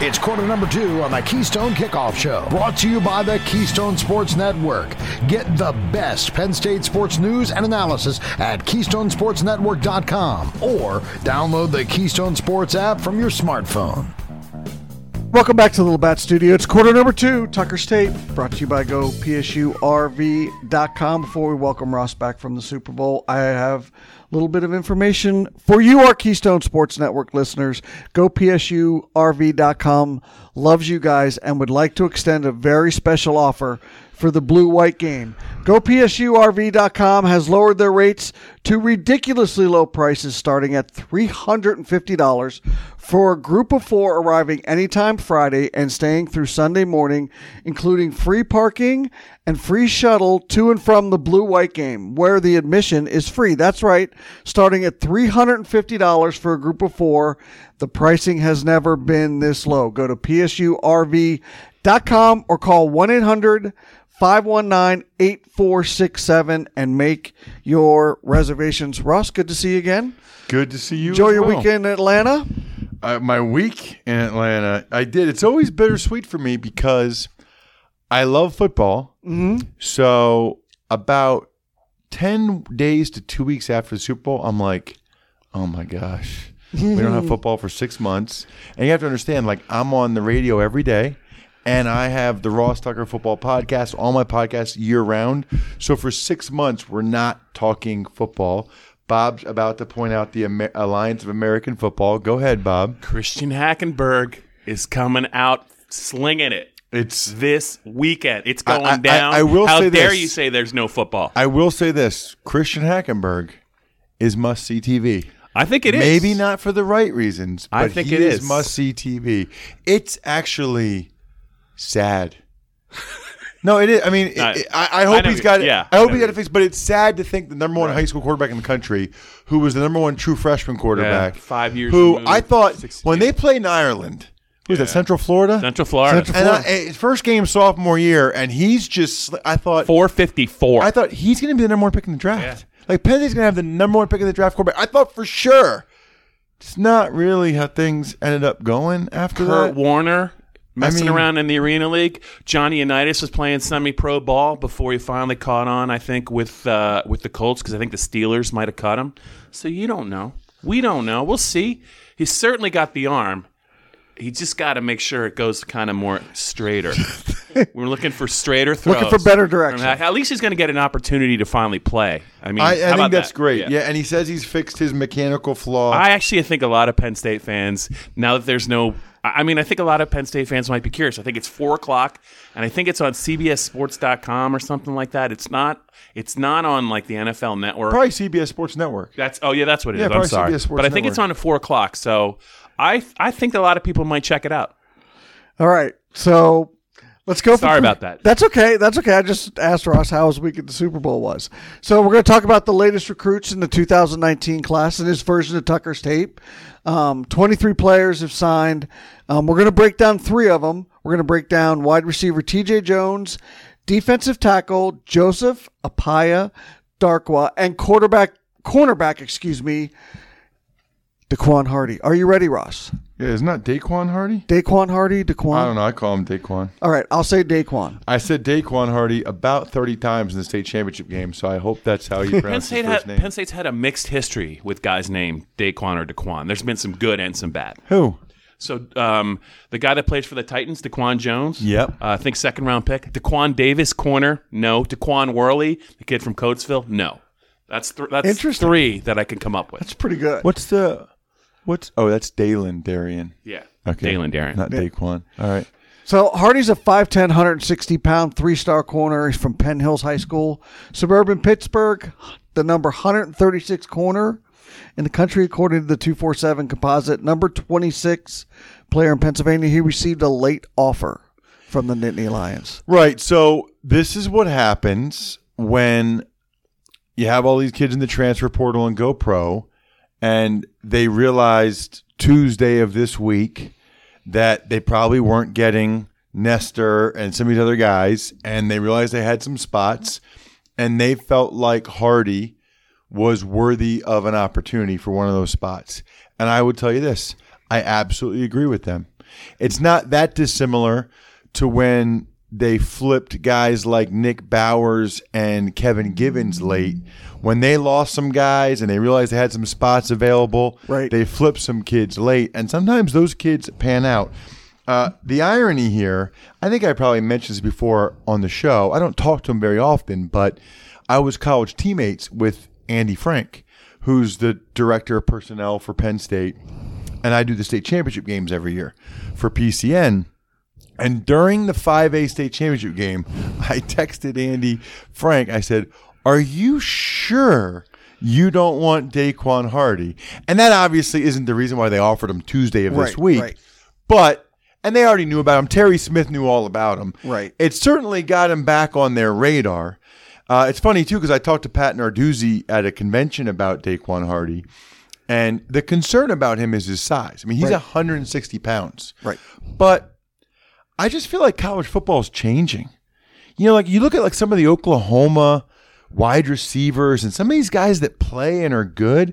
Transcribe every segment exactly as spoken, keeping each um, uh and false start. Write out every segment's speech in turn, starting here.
It's quarter number two on the Keystone Kickoff Show, brought to you by the Keystone Sports Network. Get the best Penn State sports news and analysis at keystone sports network dot com or download the Keystone Sports app from your smartphone. Welcome back to the Little Bat Studio. It's quarter number two, Tucker's Tape, brought to you by Go P S U R V dot com. Before we welcome Ross back from the Super Bowl, I have a little bit of information for you, our Keystone Sports Network listeners. Go P S U R V dot com loves you guys and would like to extend a very special offer for the blue-white game. Go P S U R V dot com has lowered their rates to ridiculously low prices, starting at three hundred fifty dollars for a group of four arriving anytime Friday and staying through Sunday morning, including free parking and free shuttle to and from the blue-white game, where the admission is free. That's right, starting at three hundred fifty dollars for a group of four. The pricing has never been this low. Go to P S U R V dot com or call one eight hundred five one nine eight four six seven and make your reservations. Ross, good to see you again. Good to see you. Enjoy as your well. weekend in Atlanta. Uh, my week in Atlanta, I did. It's always bittersweet for me because I love football. Mm-hmm. So about ten days to two weeks after the Super Bowl, I'm like, oh my gosh, we don't have football for six months. And you have to understand, like, I'm on the radio every day. And I have the Ross Tucker Football Podcast, all my podcasts year round. So for six months, we're not talking football. Bob's about to point out the Amer- Alliance of American Football. Go ahead, Bob. Christian Hackenberg is coming out slinging it. It's this weekend. It's going I, I, down. I, I will How say dare this. you say there's no football? I will say this. Christian Hackenberg is must-see T V. I think it is. Maybe not for the right reasons, but I think he it is. must-see T V. It's actually sad. No, it is. I mean, it, I- it, I, I hope I know he's you- got it. yeah, I I hope know he got you- it fixed. But it's sad to think the number one Right. high school quarterback in the country, who was the number one true freshman quarterback, Yeah, five years who removed, I thought six- when they play in Ireland, was that Central Florida? Central Florida. Central And Florida. I, his first game sophomore year, and he's just. I thought. four fifty-four. I thought he's going to be the number one pick in the draft. Like Penn State's going to have the number one pick in the draft quarterback. I thought for sure. It's not really how things ended up going after Kurt that. Warner messing mean- around in the Arena League. Johnny Unitas was playing semi-pro ball before he finally caught on, I think, with uh, with the Colts, because I think the Steelers might have cut him. So you don't know. We don't know. We'll see. He's certainly got the arm. He just got to make sure it goes kind of more straighter. We're looking for straighter throws. Looking for better direction. I mean, at least he's going to get an opportunity to finally play. I mean, I, I how think about that's that? great. Yeah. and he says he's fixed his mechanical flaw. I actually think a lot of Penn State fans, now that there's no, I mean, I think a lot of Penn State fans might be curious. I think it's four o'clock, and I think it's on C B S sports dot com or something like that. It's not. It's not on like the N F L Network. Probably C B S Sports Network. That's oh yeah, that's what it is. Yeah, I'm probably sorry, C B S Sports but I think it's Network. on at four o'clock. So I I think a lot of people might check it out. All right, so let's go. Sorry for, about that. That's okay. That's okay. I just asked Ross how his week at the Super Bowl was. So we're going to talk about the latest recruits in the two thousand nineteen class in this version of Tucker's Tape. Um, twenty-three players have signed. Um, we're going to break down three of them. We're going to break down wide receiver T J Jones, defensive tackle Joseph Apaya Darkwa, and quarterback cornerback, excuse me, Daquan Hardy. Are you ready, Ross? Yeah, isn't that Daquan Hardy? Daquan Hardy, Daquan. I don't know. I call him Daquan. All right, I'll say Daquan. I said Daquan Hardy about thirty times in the state championship game, so I hope that's how you Penn pronounce his State first had, name. Penn State's had a mixed history with guys named Daquan or Daquan. There's been some good and some bad. Who? So um, the guy that plays for the Titans, Daquan Jones. Yep. Uh, I think second round pick. Daquan Davis, corner. No. Daquan Worley, the kid from Coatesville. No. That's th- that's Interesting. three that I can come up with. That's pretty good. What's the? What's? Oh, that's Dalen Darian. Yeah. Okay. Dalen Darren. Not Daquan. All right. So Hardy's a five ten, one sixty pound, three-star corner. He's from Penn Hills High School. Suburban Pittsburgh, the number one thirty-six corner in the country, according to the two forty-seven composite. Number twenty-six player in Pennsylvania. He received a late offer from the Nittany Lions. Right. So this is what happens when you have all these kids in the transfer portal and go pro, and they realized Tuesday of this week that they probably weren't getting Nestor and some of these other guys, and they realized they had some spots, and they felt like Hardy was worthy of an opportunity for one of those spots. And I would tell you this, I absolutely agree with them. It's not that dissimilar to when they flipped guys like Nick Bowers and Kevin Givens late. When they lost some guys and they realized they had some spots available, right. they flipped some kids late. And sometimes those kids pan out. Uh, the irony here, I think I probably mentioned this before on the show. I don't talk to him very often, but I was college teammates with Andy Frank, who's the director of personnel for Penn State. And I do the state championship games every year for P C N. And during the five A state championship game, I texted Andy Frank. I said, are you sure you don't want Daquan Hardy? And that obviously isn't the reason why they offered him Tuesday of this right, week. Right. But, and they already knew about him. Terry Smith knew all about him. Right. It certainly got him back on their radar. Uh, it's funny, too, because I talked to Pat Narduzzi at a convention about Daquan Hardy. And the concern about him is his size. I mean, he's right. one hundred sixty pounds. Right. But I just feel like college football is changing. You know, like you look at like some of the Oklahoma wide receivers and some of these guys that play and are good,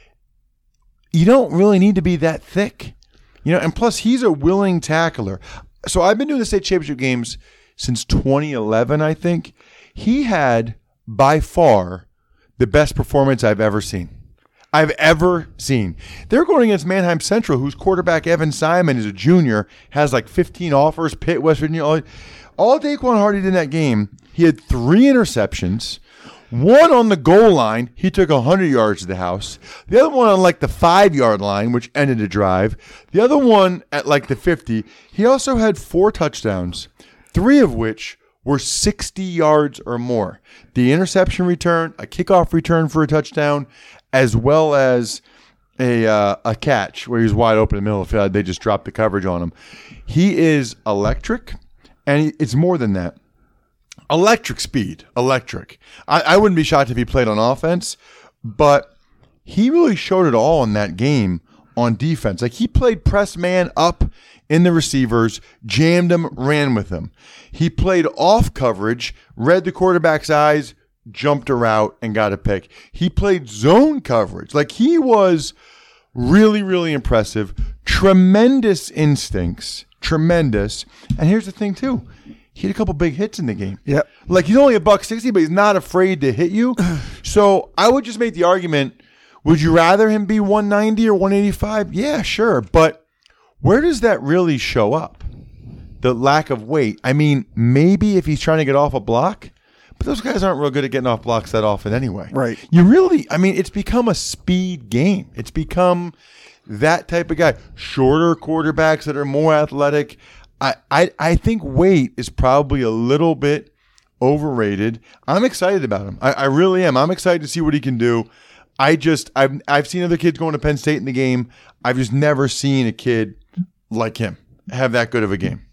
you don't really need to be that thick. You know, and plus he's a willing tackler. So I've been doing the state championship games since twenty eleven, I think. He had by far the best performance I've ever seen. I've ever seen. They're going against Manheim Central, whose quarterback Evan Simon is a junior, has like fifteen offers, Pitt, West Virginia. All, all Daquan Hardy did in that game, he had three interceptions. One on the goal line, he took one hundred yards to the house. The other one on like the five-yard line, which ended a drive. The other one at like the fifty. He also had four touchdowns, three of which were sixty yards or more. The interception return, a kickoff return for a touchdown, as well as a uh, a catch where he was wide open in the middle of the field. They just dropped the coverage on him. He is electric, and it's more than that. Electric speed, electric. I, I wouldn't be shocked if he played on offense, but he really showed it all in that game on defense. Like he played press man up in the receivers, jammed him, ran with him. He played off coverage, read the quarterback's eyes, jumped a route, and got a pick. He played zone coverage. Like he was really, really impressive. Tremendous instincts. Tremendous. And here's the thing, too. He had a couple big hits in the game. Yep. Like he's only a buck sixty, but he's not afraid to hit you. So I would just make the argument, would you rather him be one ninety or one eighty-five? Yeah, sure. But where does that really show up? The lack of weight. I mean, maybe if he's trying to get off a block, but those guys aren't real good at getting off blocks that often anyway. Right. You really, I mean, it's become a speed game. It's become that type of guy. Shorter quarterbacks that are more athletic. I, I, I think weight is probably a little bit overrated. I'm excited about him. I, I really am. I'm excited to see what he can do. I just, I've, I've seen other kids going to Penn State in the game. I've just never seen a kid like him have that good of a game.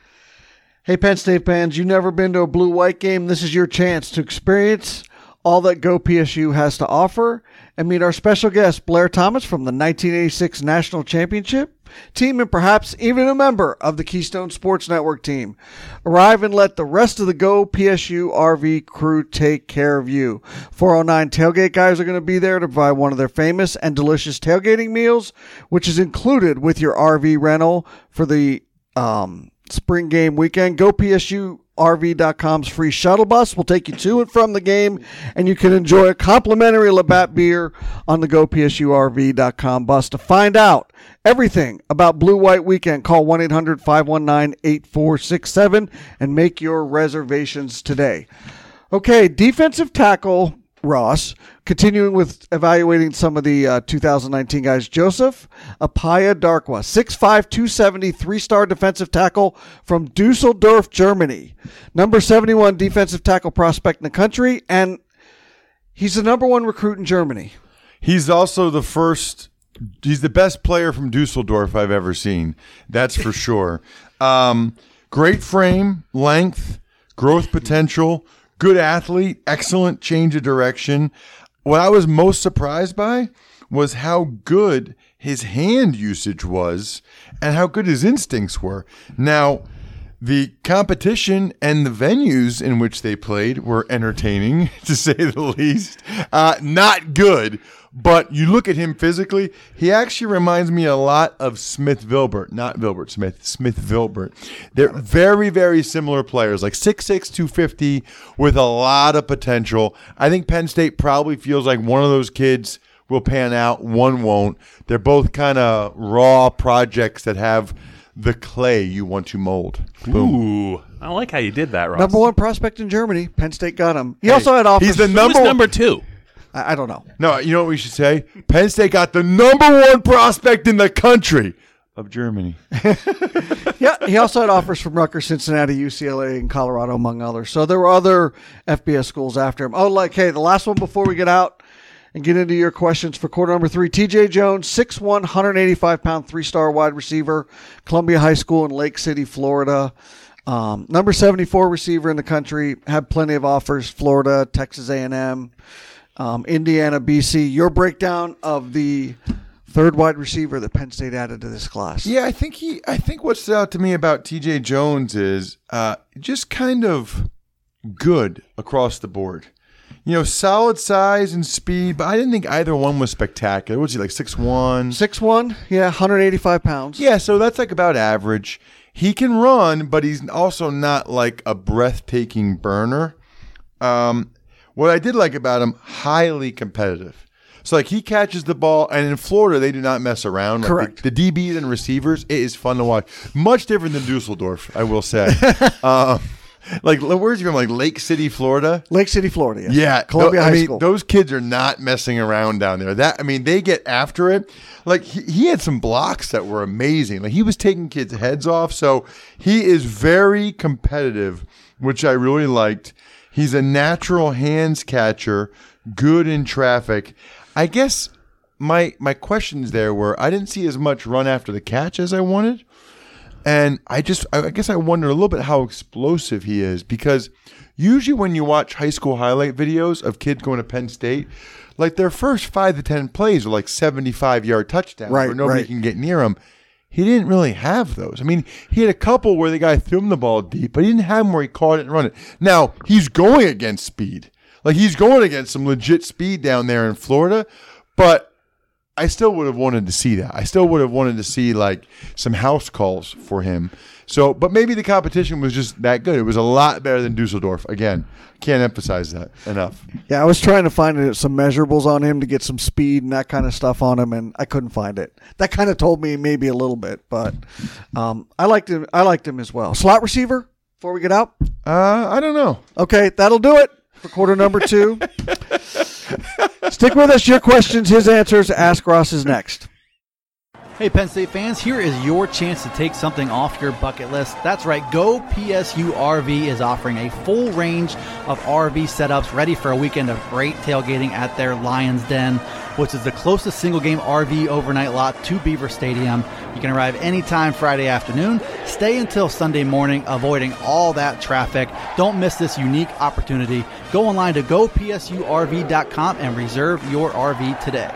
Hey, Penn State fans, you've never been to a blue-white game? This is your chance to experience all that Go P S U has to offer and meet our special guest, Blair Thomas, from the nineteen eighty-six National Championship team and perhaps even a member of the Keystone Sports Network team. Arrive and let the rest of the Go P S U R V crew take care of you. four oh nine Tailgate guys are going to be there to provide one of their famous and delicious tailgating meals, which is included with your R V rental for the um, spring game weekend. Go P S U R V dot com's free shuttle bus will take you to and from the game, and you can enjoy a complimentary Labatt beer on the Go P S U R V dot com bus. To find out everything about Blue White Weekend, call one eight hundred five one nine eight four six seven and make your reservations today. Okay, defensive tackle Ross, continuing with evaluating some of the uh, two thousand nineteen guys. Joseph Apaya Darkwa, six five, two seventy, three-star defensive tackle from Dusseldorf, Germany. Number seventy-one defensive tackle prospect in the country, and he's the number one recruit in Germany. He's also the first, he's the best player from Dusseldorf I've ever seen. That's for sure. Um, great frame, length, growth potential, good athlete, excellent change of direction. What I was most surprised by was how good his hand usage was and how good his instincts were. Now, The competition and the venues in which they played were entertaining, to say the least. Uh, not good, but you look at him physically, he actually reminds me a lot of Smith Vilbert, not Vilbert Smith, Smith Vilbert. They're very, very similar players, like six six, two fifty, with a lot of potential. I think Penn State probably feels like one of those kids will pan out, one won't. They're both kind of raw projects that have the clay you want to mold. Boom. Ooh, I like how you did that, Ross. Number one prospect in Germany. Penn State got him. He Hey, also had offers. he's the Who number was one. number two? I, I don't know. No, you know what we should say? Penn State got the number one prospect in the country of Germany. Yeah, he also had offers from Rutgers, Cincinnati, U C L A, and Colorado, among others. So there were other F B S schools after him. Oh, like, hey, the last one before we get out and get into your questions for quarter number three. T J Jones, six one, one eighty-five pound, three-star wide receiver, Columbia High School in Lake City, Florida. Um, number seventy-four receiver in the country, had plenty of offers, Florida, Texas A and M, um, Indiana, B C. Your breakdown of the third wide receiver that Penn State added to this class. Yeah, I think he. I think what stood out to me about T J Jones is uh, just kind of good across the board. You know, solid size and speed, but I didn't think either one was spectacular. What's he, like six one? six one, yeah, one eighty-five pounds. Yeah, so that's like about average. He can run, but he's also not like a breathtaking burner. Um, what I did like about him, highly competitive. So like he catches the ball, and in Florida they do not mess around. Like Correct. The, the D Bs and receivers, it is fun to watch. Much different than Dusseldorf, I will say. um, like where's he from? Like Lake City, Florida. Lake City, Florida. Yes. Yeah, Columbia tho- High I mean, School. those kids are not messing around down there. That I mean, they get after it. Like he, he had some blocks that were amazing. Like he was taking kids' heads off. So he is very competitive, which I really liked. He's a natural hands catcher, good in traffic. I guess my my questions there were I didn't see as much run after the catch as I wanted. And I just, I guess I wonder a little bit how explosive he is, because usually when you watch high school highlight videos of kids going to Penn State, like their first five to ten plays are like seventy-five yard touchdowns Right, where nobody right. can get near him. He didn't really have those. I mean, he had a couple where the guy threw him the ball deep, but he didn't have them where he caught it and run it. Now, he's going against speed. Like he's going against some legit speed down there in Florida, but I still would have wanted to see that. I still would have wanted to see like some house calls for him. So, but maybe the competition was just that good. It was a lot better than Dusseldorf. Again, can't emphasize that enough. Yeah, I was trying to find some measurables on him to get some speed and that kind of stuff on him, and I couldn't find it. That kind of told me maybe a little bit, but um, I liked him. I liked him as well. Slot receiver. Before we get out, Uh, I don't know. okay, that'll do it for quarter number two. Stick with us. Your questions, his answers. Ask Ross is next. Hey, Penn State fans, here is your chance to take something off your bucket list. That's right, Go P S U R V is offering a full range of R V setups ready for a weekend of great tailgating at their Lions Den, which is the closest single-game R V overnight lot to Beaver Stadium. You can arrive anytime Friday afternoon, stay until Sunday morning, avoiding all that traffic. Don't miss this unique opportunity. Go online to go P S U R V dot com and reserve your R V today.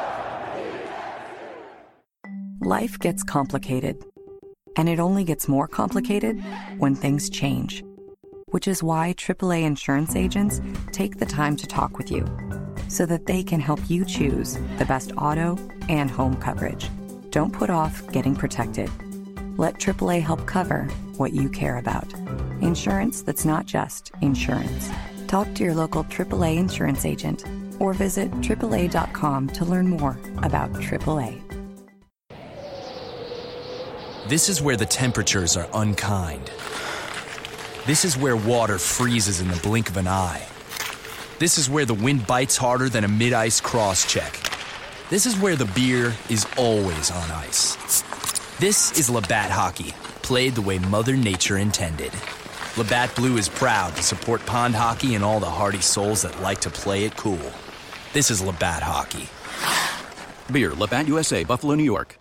Life gets complicated, and it only gets more complicated when things change, which is why triple A insurance agents take the time to talk with you so that they can help you choose the best auto and home coverage. Don't put off getting protected. Let triple A help cover what you care about. Insurance that's not just insurance. Talk to your local triple A insurance agent or visit triple A dot com to learn more about triple A. This is where the temperatures are unkind. This is where water freezes in the blink of an eye. This is where the wind bites harder than a mid-ice cross-check. This is where the beer is always on ice. This is Labatt Hockey, played the way Mother Nature intended. Labatt Blue is proud to support pond hockey and all the hardy souls that like to play it cool. This is Labatt Hockey. Beer, Labatt U S A, Buffalo, New York.